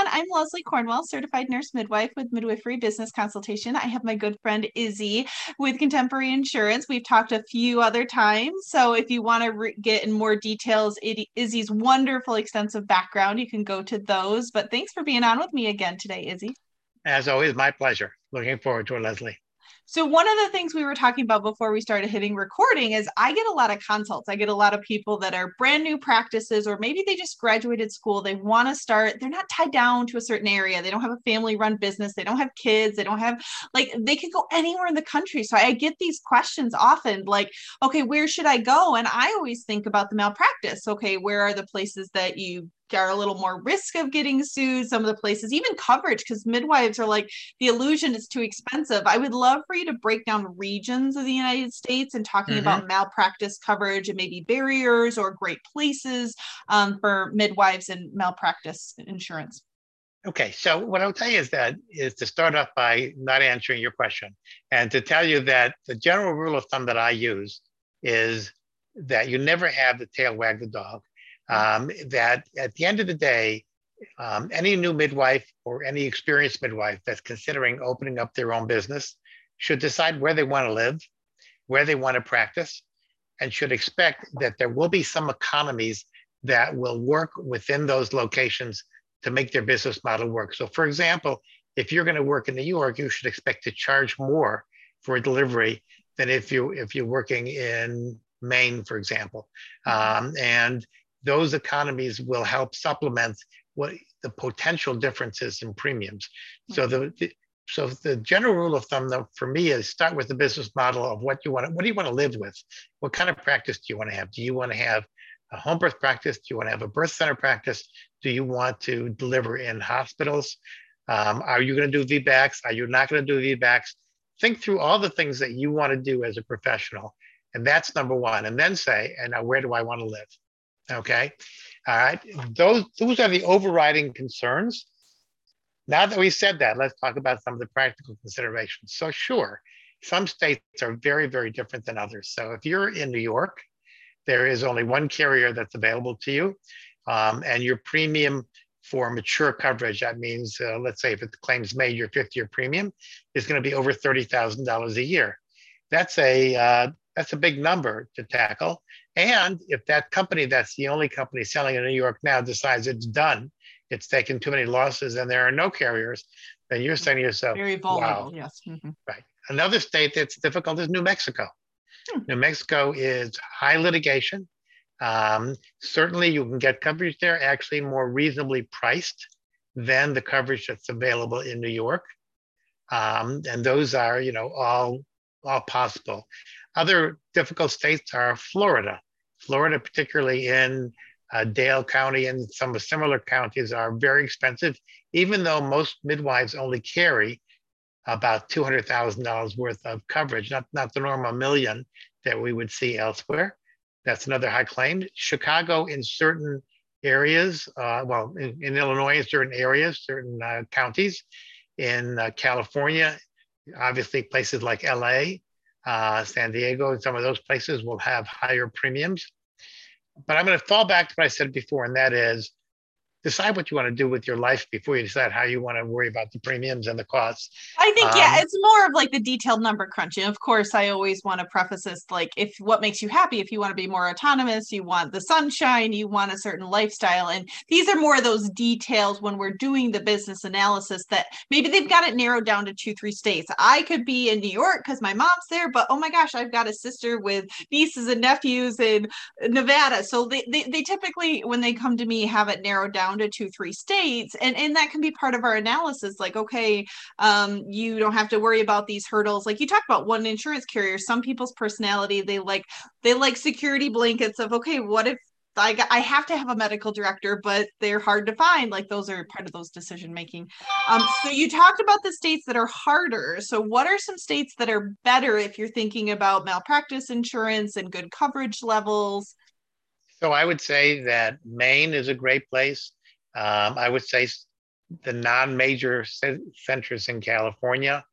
everyone. I'm Leslie Cornwell, certified nurse midwife with Midwifery Business Consultation. I have my good friend Izzy with Contemporary Insurance. We've talked a few other times. So if you want to get in more details, Izzy's wonderful, extensive background, you can go to those. But thanks for being on with me again today, Izzy. As always, my pleasure. Looking forward to it, Leslie. So one of the things we were talking about before we started hitting recording is I get a lot of consults. I get a lot of people that are brand new practices, or maybe they just graduated school. They want to start, they're not tied down to a certain area. They don't have a family run business. They don't have kids. They don't have, like, they could go anywhere in the country. So I get these questions often like, okay, where should I go? And I always think about the malpractice. Okay, where are the places that you are a little more risk of getting sued? Some of the places, even coverage, because midwives are like, the illusion is too expensive. I would love for you to break down regions of the United States and talking about malpractice coverage and maybe barriers or great places for midwives and malpractice insurance. Okay, so what I'll tell you is to start off by not answering your question and to tell you that the general rule of thumb that I use is that you never have the tail wag the dog. That at the end of the day, any new midwife or any experienced midwife that's considering opening up their own business should decide where they want to live, where they want to practice, and should expect that there will be some economies that will work within those locations to make their business model work. So for example, if you're going to work in New York, you should expect to charge more for a delivery than if you're working in Maine, for example. And those economies will help supplement what the potential differences in premiums. So the general rule of thumb, though, for me, is start with the business model of what do you want to live with? What kind of practice do you want to have? Do you want to have a home birth practice? Do you want to have a birth center practice? Do you want to deliver in hospitals? Are you going to do VBACs? Are you not going to do VBACs? Think through all the things that you want to do as a professional. And that's number one. And then say, and now where do I want to live? Okay. All right. Those are the overriding concerns. Now that we said that, let's talk about some of the practical considerations. So sure, some states are very, very different than others. So if you're in New York, there is only one carrier that's available to you. And your premium for mature coverage, that means, let's say if the claim's made, your fifth year premium is going to be over $30,000 a year. That's a big number to tackle. And if that company, that's the only company selling in New York now, decides it's done, it's taken too many losses and there are no carriers, then you're saying to yourself, very vulnerable, wow. Yes. Right. Another state that's difficult is New Mexico. New Mexico is high litigation. Certainly you can get coverage there, actually more reasonably priced than the coverage that's available in New York. And those are, all possible. Other difficult states are Florida. Florida, particularly in Dale County and some similar counties, are very expensive, even though most midwives only carry about $200,000 worth of coverage, not the normal $1 million that we would see elsewhere. That's another high claim. Chicago in certain areas, in Illinois in certain areas, certain counties. In California, obviously places like LA, San Diego, and some of those places will have higher premiums. But I'm going to fall back to what I said before, and that is decide what you want to do with your life before you decide how you want to worry about the premiums and the costs. I think, it's more of like the detailed number crunching. Of course, I always want to preface this, like, if what makes you happy, if you want to be more autonomous, you want the sunshine, you want a certain lifestyle. And these are more of those details when we're doing the business analysis that maybe they've got it narrowed down to 2-3 states. I could be in New York because my mom's there, but oh my gosh, I've got a sister with nieces and nephews in Nevada. So they typically, when they come to me, have it narrowed down to 2-3 states, and that can be part of our analysis. Like, okay, you don't have to worry about these hurdles. Like you talked about one insurance carrier, some people's personality, they like security blankets of, okay, what if I have to have a medical director, but they're hard to find. Like those are part of those decision making. So you talked about the states that are harder. So what are some states that are better if you're thinking about malpractice insurance and good coverage levels? So I would say that Maine is a great place. I would say the non-major centers in California,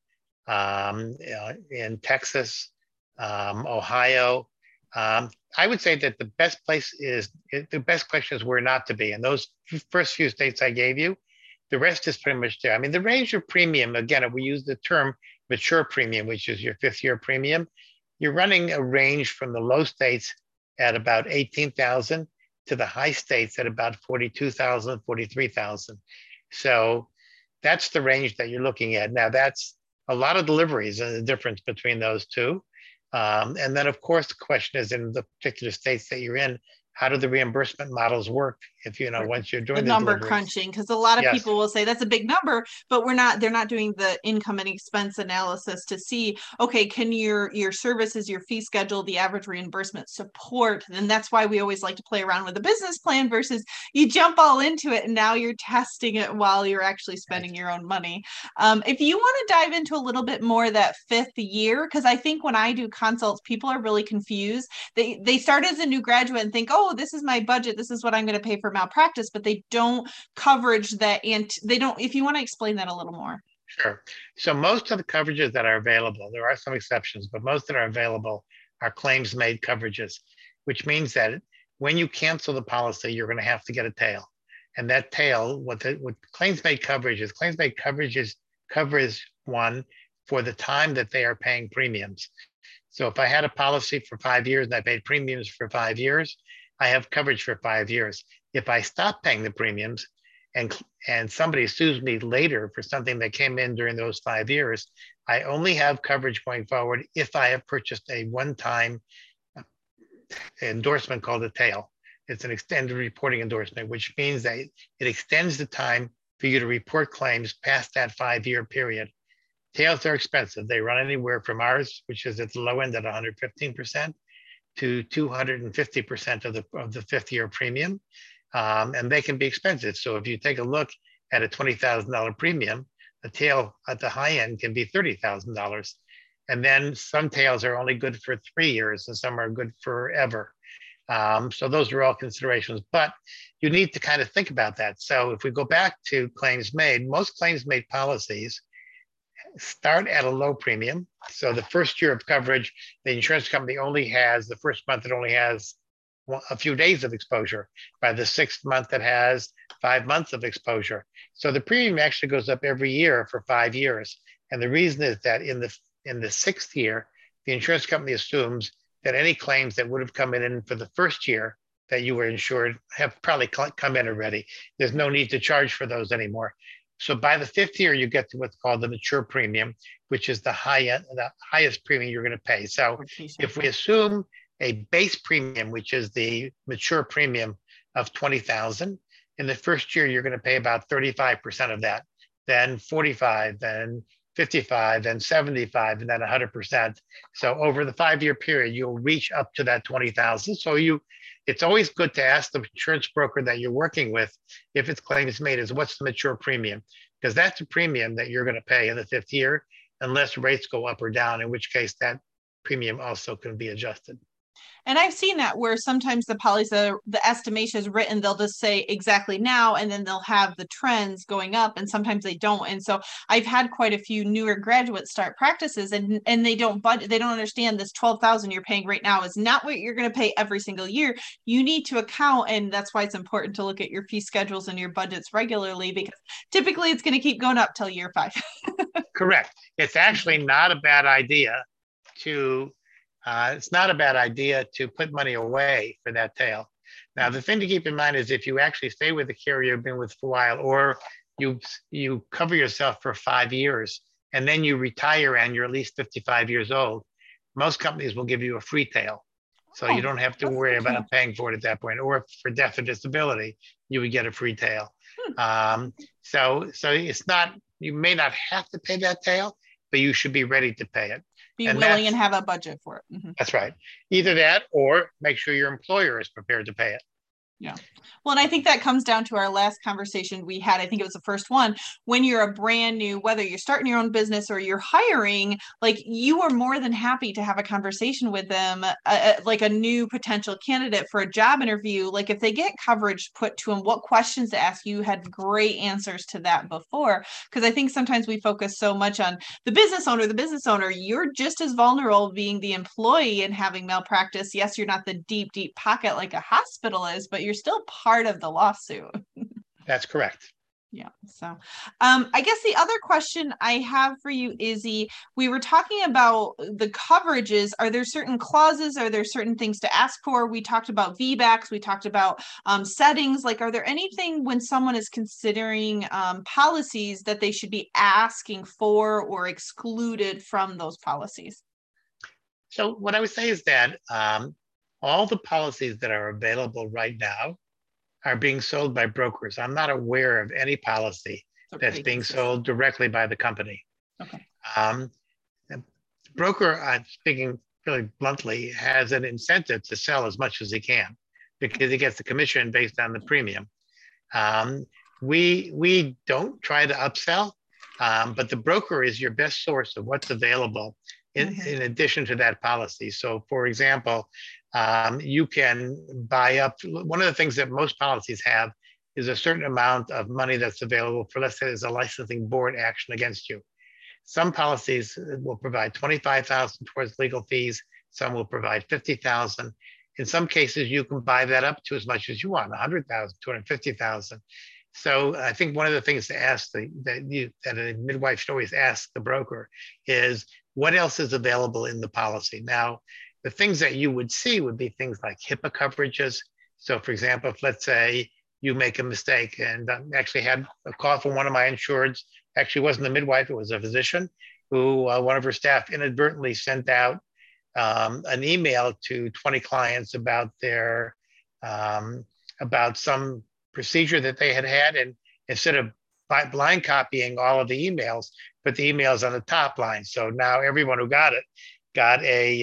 in Texas, Ohio. I would say that the best question is where not to be. And those first few states I gave you, The rest is pretty much there. I mean, the range of premium, again, if we use the term mature premium, which is your 5th-year premium, you're running a range from the low states at about 18,000 to the high states at about 42,000, 43,000. So that's the range that you're looking at. Now, that's a lot of deliveries and the difference between those two. And then, of course, the question is in the particular states that you're in, how do the reimbursement models work if, once you're doing the the number deliveries? crunching, because a lot of Yes. people will say that's a big number, but they're not doing the income and expense analysis to see, okay, can your services, your fee schedule, the average reimbursement support? And that's why we always like to play around with a business plan versus you jump all into it and now you're testing it while you're actually spending your own money. If you want to dive into a little bit more that 5th year, because I think when I do consults, people are really confused. They start as a new graduate and think, oh, this is my budget, this is what I'm going to pay for malpractice, but they don't coverage that, and they don't. If you want to explain that a little more. Sure. So most of the coverages that are available, there are some exceptions, but most that are available are claims made coverages, which means that when you cancel the policy, you're going to have to get a tail. And that tail, what claims made coverage is covers one for the time that they are paying premiums. So if I had a policy for 5 years and I paid premiums for 5 years, I have coverage for 5 years. If I stop paying the premiums and somebody sues me later for something that came in during those 5 years, I only have coverage going forward if I have purchased a one-time endorsement called a tail. It's an extended reporting endorsement, which means that it extends the time for you to report claims past that 5-year period. Tails are expensive. They run anywhere from ours, which is at the low end at 115%, to 250% of the 5th-year premium. And they can be expensive. So if you take a look at a $20,000 premium, a tail at the high end can be $30,000. And then some tails are only good for 3 years and some are good forever. So those are all considerations, but you need to kind of think about that. So if we go back to claims made, most claims made policies start at a low premium. So the first year of coverage, the insurance company only has, the first month it only has a few days of exposure. By the 6th month, it has 5 months of exposure. So the premium actually goes up every year for 5 years. And the reason is that in the 6th year, the insurance company assumes that any claims that would have come in for the first year that you were insured have probably come in already. There's no need to charge for those anymore. So by the 5th year, you get to what's called the mature premium, which is the highest premium you're going to pay. So if we assume a base premium, which is the mature premium of 20,000, in the first year, you're going to pay about 35% of that, then 45, then 55, then 75, and then 100%. So over the 5-year period, you'll reach up to that 20,000. So it's always good to ask the insurance broker that you're working with, if it's claims made, is what's the mature premium? Because that's the premium that you're going to pay in the 5th year, unless rates go up or down, in which case that premium also can be adjusted. And I've seen that where sometimes the policy, the estimation is written, they'll just say exactly now, and then they'll have the trends going up, and sometimes they don't. And so I've had quite a few newer graduates start practices, and they don't budget, they don't understand this 12,000 you're paying right now is not what you're going to pay every single year. You need to account, and that's why it's important to look at your fee schedules and your budgets regularly, because typically it's going to keep going up till year 5. Correct. It's actually not a bad idea to put money away for that tail. Now, the thing to keep in mind is if you actually stay with the carrier you've been with for a while, or you cover yourself for 5 years and then you retire and you're at least 55 years old, most companies will give you a free tail. So you don't have to worry about paying for it at that point. Or for death or disability, you would get a free tail. So it's not, you may not have to pay that tail, but you should be ready to pay it. Be willing and have a budget for it. Mm-hmm. That's right. Either that or make sure your employer is prepared to pay it. Yeah. Well, and I think that comes down to our last conversation we had. I think it was the first one. When you're a brand new, whether you're starting your own business or you're hiring, like, you are more than happy to have a conversation with them, like a new potential candidate for a job interview. Like, if they get coverage put to them, what questions to ask. You had great answers to that before, because I think sometimes we focus so much on the business owner. You're just as vulnerable being the employee and having malpractice. Yes, you're not the deep pocket like a hospital is, but you're still part of the lawsuit. That's correct. Yeah. So I guess the other question I have for you, Izzy, we were talking about the coverages. Are there certain clauses? Are there certain things to ask for? We talked about VBACs. We talked about settings. Like, are there anything when someone is considering policies that they should be asking for or excluded from those policies? So what I would say is that all the policies that are available right now are being sold by brokers. I'm not aware of any policy that's being sold directly by the company. Okay. The broker, speaking really bluntly, has an incentive to sell as much as he can because he gets the commission based on the premium. We don't try to upsell, but the broker is your best source of what's available in addition to that policy. So, for example, you can buy up. One of the things that most policies have is a certain amount of money that's available for, let's say, there's a licensing board action against you. Some policies will provide $25,000 towards legal fees. Some will provide $50,000. In some cases, you can buy that up to as much as you want, $100,000, $250,000. So I think one of the things to ask that a midwife should always ask the broker is, what else is available in the policy? Now, the things that you would see would be things like HIPAA coverages. So for example, if let's say you make a mistake, and I actually had a call from one of my insureds, actually wasn't a midwife, it was a physician, who one of her staff inadvertently sent out an email to 20 clients about their, about some procedure that they had, and instead of blind copying all of the emails, put the emails on the top line. So now everyone who got it got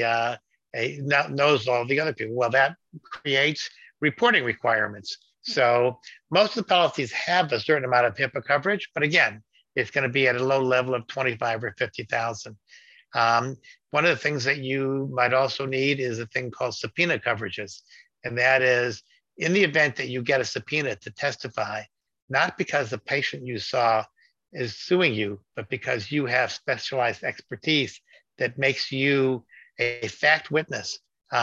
knows all the other people. Well, that creates reporting requirements. So most of the policies have a certain amount of HIPAA coverage, but again, it's going to be at a low level of 25 or 50,000. One of the things that you might also need is a thing called subpoena coverages. And that is, in the event that you get a subpoena to testify, not because the patient you saw is suing you, but because you have specialized expertise that makes you a fact witness,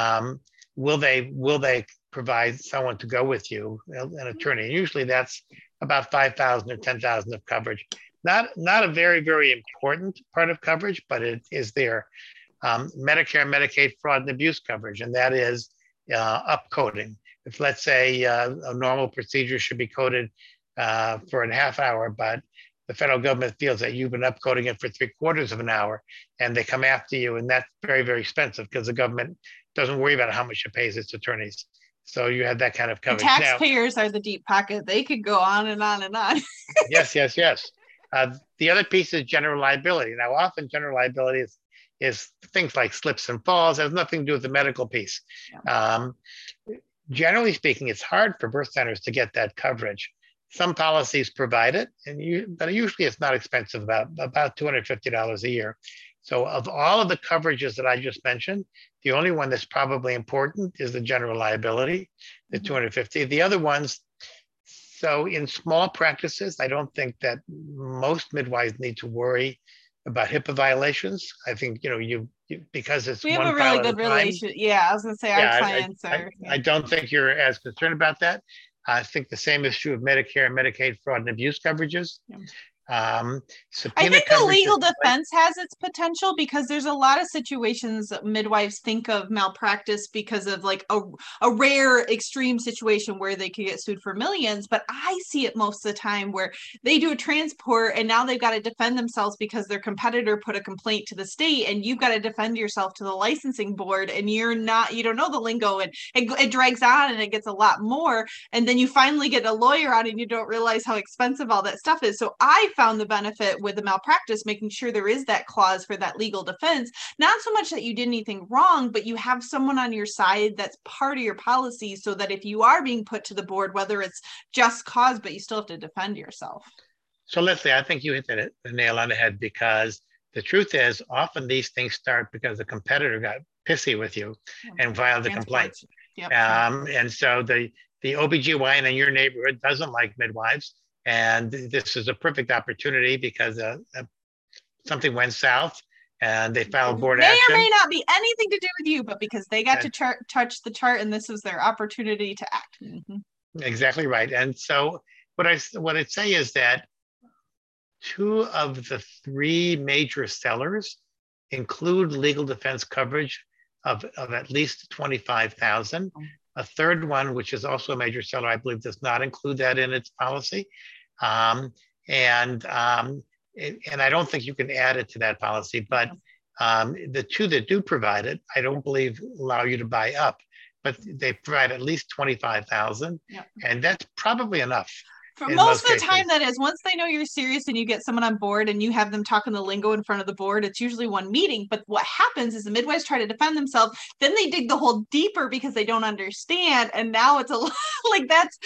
will they provide someone to go with you, an attorney? And usually that's about 5,000 or 10,000 of coverage. Not a very, very important part of coverage, but it is there. Medicare and Medicaid fraud and abuse coverage, and that is upcoding. If let's say a normal procedure should be coded for a half hour, but the federal government feels that you've been upcoding it for 3/4 of an hour, and they come after you, and that's very, very expensive because the government doesn't worry about how much it pays its attorneys. So you have that kind of coverage. The taxpayers are the deep pocket. They could go on and on and on. Yes. The other piece is general liability. Now, often general liability is things like slips and falls. It has nothing to do with the medical piece. Yeah. Generally speaking, it's hard for birth centers to get that coverage. Some policies provide it, but usually it's not expensive, about $250 a year. So of all of the coverages that I just mentioned, the only one that's probably important is the general liability, the $250. The other ones, so in small practices, I don't think that most midwives need to worry about HIPAA violations. I think, you because it's we have a really good relation. Yeah, I was gonna say our clients are. I don't think you're as concerned about that. I think the same is true of Medicare and Medicaid fraud and abuse coverages. Yeah. I think the legal defense has its potential because there's a lot of situations midwives think of malpractice because of like a rare extreme situation where they could get sued for millions. But I see it most of the time where they do a transport and now they've got to defend themselves because their competitor put a complaint to the state, and you've got to defend yourself to the licensing board, and you don't know the lingo, and it drags on and it gets a lot more. And then you finally get a lawyer on and you don't realize how expensive all that stuff is. So I found the benefit with the malpractice, making sure there is that clause for that legal defense, not so much that you did anything wrong, but you have someone on your side that's part of your policy, so that if you are being put to the board, whether it's just cause, but you still have to defend yourself. So Leslie, I think you hit the nail on the head, because the truth is often these things start because the competitor got pissy with you and filed a complaint. Yep. And so the OBGYN in your neighborhood doesn't like midwives. And this is a perfect opportunity because something went south and they filed board action. May or may not be anything to do with you, but because they got to touch the chart and this was their opportunity to act. Exactly right. And so what I'd say is that two of the three major sellers include legal defense coverage of at least 25,000. A third one, which is also a major seller, I believe, does not include that in its policy. And I don't think you can add it to that policy, but the two that do provide it, I don't believe allow you to buy up, but they provide at least 25,000, and that's probably enough. For most of the time, that is. Once they know you're serious and you get someone on board and you have them talking the lingo in front of the board, it's usually one meeting. But what happens is the midwives try to defend themselves. Then they dig the hole deeper because they don't understand. And now it's a like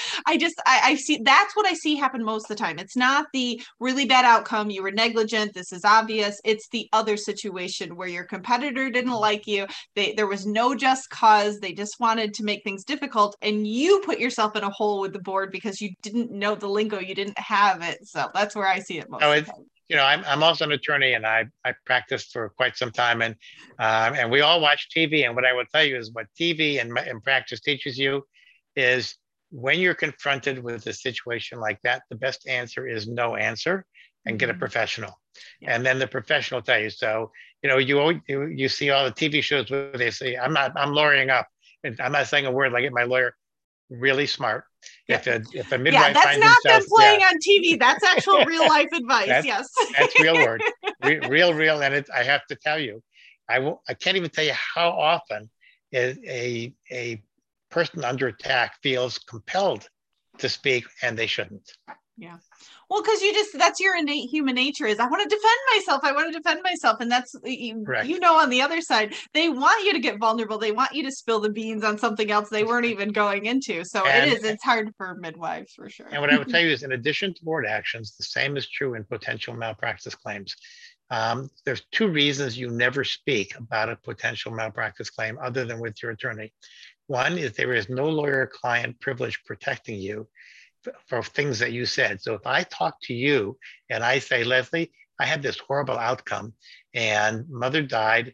I see that's what I see happen most of the time. It's not the really bad outcome. You were negligent. This is obvious. It's the other situation where your competitor didn't like you. There was no just cause. They just wanted to make things difficult. And you put yourself in a hole with the board because you didn't know the lingo, you didn't have it. So that's where I see it most of the time. You know, I'm also an attorney, and I practiced for quite some time, and we all watch TV. And what I will tell you is what TV and practice teaches you is when you're confronted with a situation like that, the best answer is no answer, and get a professional. And then the professional tell you. So, you know, you see all the TV shows where they say, I'm lawyering up, and I'm not saying a word. I get my lawyer really smart. If a midwife that's not them playing on TV. That's actual real life advice. Yes, that's real word, real. And I have to tell you, I can't even tell you how often a person under attack feels compelled to speak and they shouldn't. Yeah. Well, because that's your innate human nature is I want to defend myself. And that's, you know, on the other side, they want you to get vulnerable. They want you to spill the beans on something else they weren't even going into. So it's hard for midwives for sure. And what I would tell you is in addition to board actions, the same is true in potential malpractice claims. There's two reasons you never speak about a potential malpractice claim other than with your attorney. One is there is no lawyer-client privilege protecting you for things that you said. So if I talk to you and I say, Leslie, I had this horrible outcome and mother died.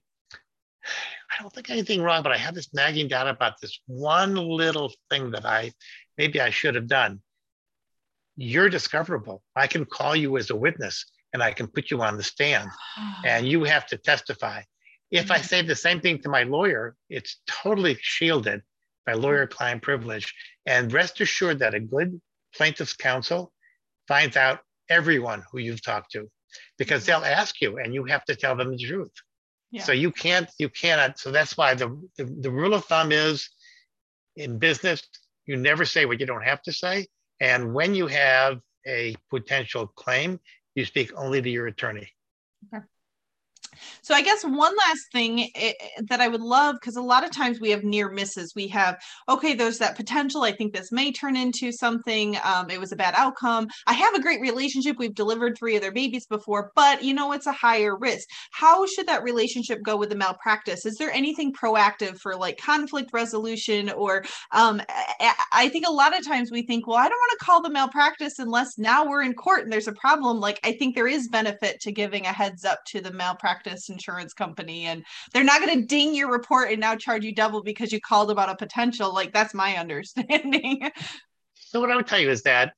I don't think anything wrong, but I have this nagging doubt about this one little thing that maybe I should have done. You're discoverable. I can call you as a witness and I can put you on the stand and you have to testify. If I say the same thing to my lawyer, it's totally shielded by lawyer-client privilege. And rest assured that a good plaintiff's counsel finds out everyone who you've talked to because they'll ask you and you have to tell them the truth. So you cannot. So that's why the rule of thumb is in business, you never say what you don't have to say. And when you have a potential claim, you speak only to your attorney. Okay. So I guess one last thing that I would love, because a lot of times we have near misses. We have, okay, there's that potential. I think this may turn into something. It was a bad outcome. I have a great relationship. We've delivered 3 other babies before, but you know, it's a higher risk. How should that relationship go with the malpractice? Is there anything proactive for like conflict resolution? Or I think a lot of times we think, well, I don't want to call the malpractice unless now we're in court and there's a problem. Like, I think there is benefit to giving a heads up to the malpractice insurance company, and they're not going to ding your report and now charge you double because you called about a potential. Like, that's my understanding. So what I would tell you is that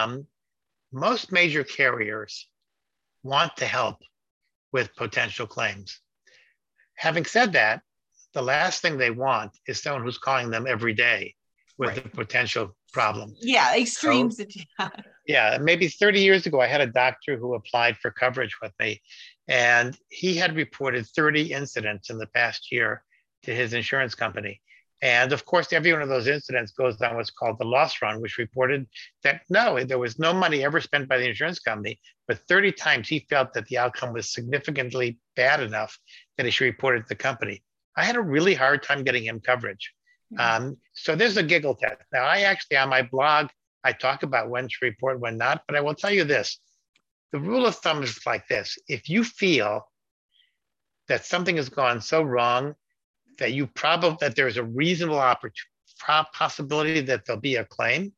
most major carriers want to help with potential claims. Having said that, the last thing they want is someone who's calling them every day with a potential problem. Yeah, extremes. So, yeah, maybe 30 years ago, I had a doctor who applied for coverage with me, and he had reported 30 incidents in the past year to his insurance company. And of course, every one of those incidents goes on what's called the loss run, which reported that no, there was no money ever spent by the insurance company, but 30 times he felt that the outcome was significantly bad enough that he should report it to the company. I had a really hard time getting him coverage. So there's a giggle test. Now, I actually, on my blog, I talk about when to report, when not, but I will tell you this. The rule of thumb is like this. If you feel that something has gone so wrong that there's a reasonable possibility that there'll be a claim,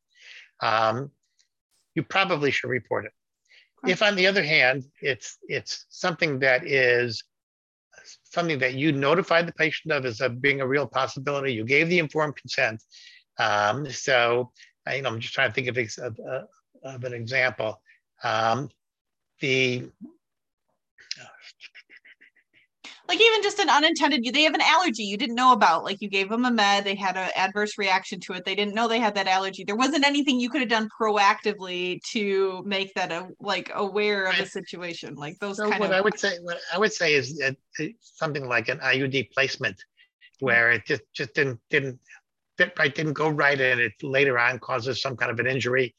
you probably should report it. Okay. If on the other hand, it's something that is something that you notified the patient of as being a real possibility, you gave the informed consent. So I'm just trying to think of of an example. The Like even just an unintended, they have an allergy you didn't know about, like you gave them a med, they had an adverse reaction to it, they didn't know they had that allergy. There wasn't anything you could have done proactively to make that aware of the situation, like those so kind what of. what I would say is that something like an IUD placement, where it just didn't fit right, didn't go right, and it later on causes some kind of an injury.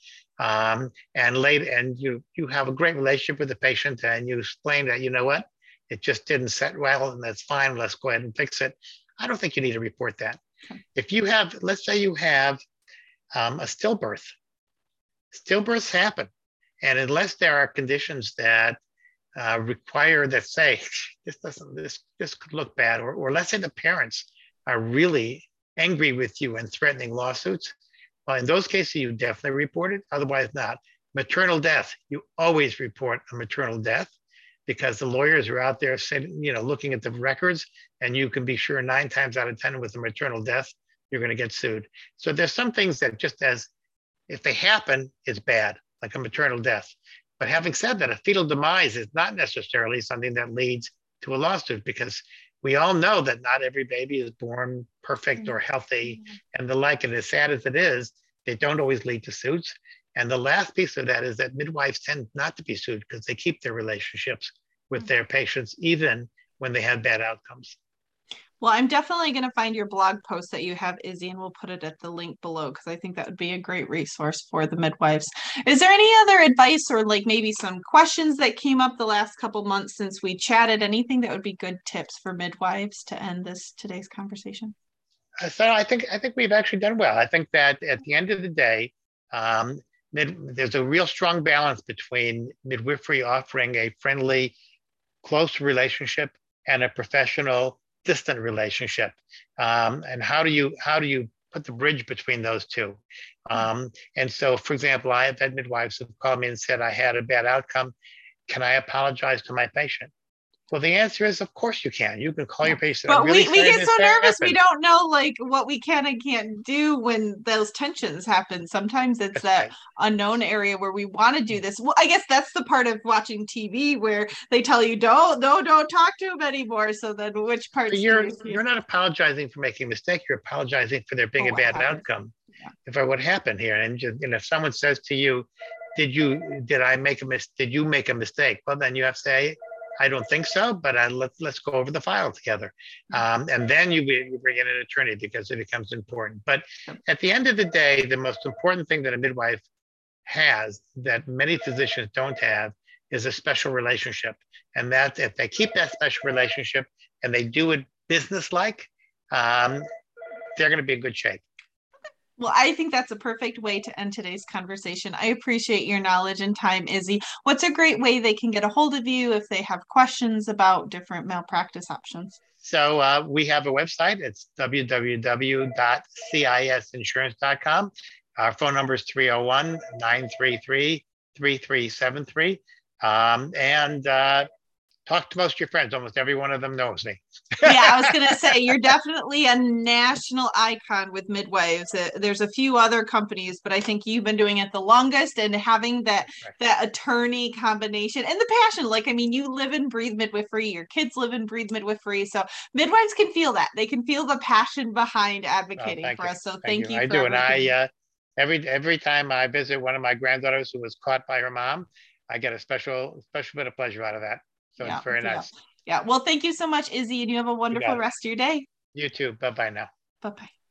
And you have a great relationship with the patient, and you explain that, you know what, it just didn't set well, and that's fine. Let's go ahead and fix it. I don't think you need to report that. If you have, let's say you have a stillbirth, stillbirths happen. And unless there are conditions that require that, say, this could look bad, or let's say the parents are really angry with you and threatening lawsuits, well, in those cases, you definitely report it. Otherwise, not. Maternal death, you always report a maternal death, because the lawyers are out there sitting, looking at the records, and you can be sure 9 times out of 10 with a maternal death, you're going to get sued. So there's some things that just as if they happen, it's bad, like a maternal death. But having said that, a fetal demise is not necessarily something that leads to a lawsuit, because we all know that not every baby is born perfect or healthy and the like. And as sad as it is, they don't always lead to suits. And the last piece of that is that midwives tend not to be sued because they keep their relationships with their patients, even when they have bad outcomes. Well, I'm definitely going to find your blog post that you have, Izzy, and we'll put it at the link below, because I think that would be a great resource for the midwives. Is there any other advice, or like maybe some questions that came up the last couple months since we chatted? Anything that would be good tips for midwives to end today's conversation? So I think we've actually done well. I think that at the end of the day, there's a real strong balance between midwifery offering a friendly, close relationship and a professional, distant relationship. And how do you put the bridge between those two? And so, for example, I have had midwives who called me and said, I had a bad outcome. Can I apologize to my patient? Well, the answer is, of course you can. You can call your patient. But we get so nervous, we don't know like what we can and can't do when those tensions happen. Sometimes it's that unknown area where we want to do this. Well, I guess that's the part of watching TV where they tell you don't talk to them anymore. So then which parts? You're not apologizing for making a mistake. You're apologizing for there being a bad outcome. Yeah. If what happened here, and if someone says to you, did you make a mistake? Well, then you have to say, I don't think so, but let's go over the file together. And then you bring in an attorney, because it becomes important. But at the end of the day, the most important thing that a midwife has that many physicians don't have is a special relationship. And that if they keep that special relationship and they do it business-like, they're going to be in good shape. Well, I think that's a perfect way to end today's conversation. I appreciate your knowledge and time, Izzy. What's a great way they can get a hold of you if they have questions about different malpractice options? So we have a website. It's www.cisinsurance.com. Our phone number is 301-933-3373. And talk to most of your friends. Almost every one of them knows me. Yeah, I was going to say, you're definitely a national icon with midwives. There's a few other companies, but I think you've been doing it the longest, and having that attorney combination and the passion. Like, I mean, you live and breathe midwifery. Your kids live and breathe midwifery. So midwives can feel that. They can feel the passion behind advocating for us. So thank you. I do. And every time I visit one of my granddaughters who was caught by her mom, I get a special bit of pleasure out of that. So it's very nice. Yeah. Well, thank you so much, Izzy, and you have a wonderful rest of your day. You too. Bye-bye now. Bye-bye.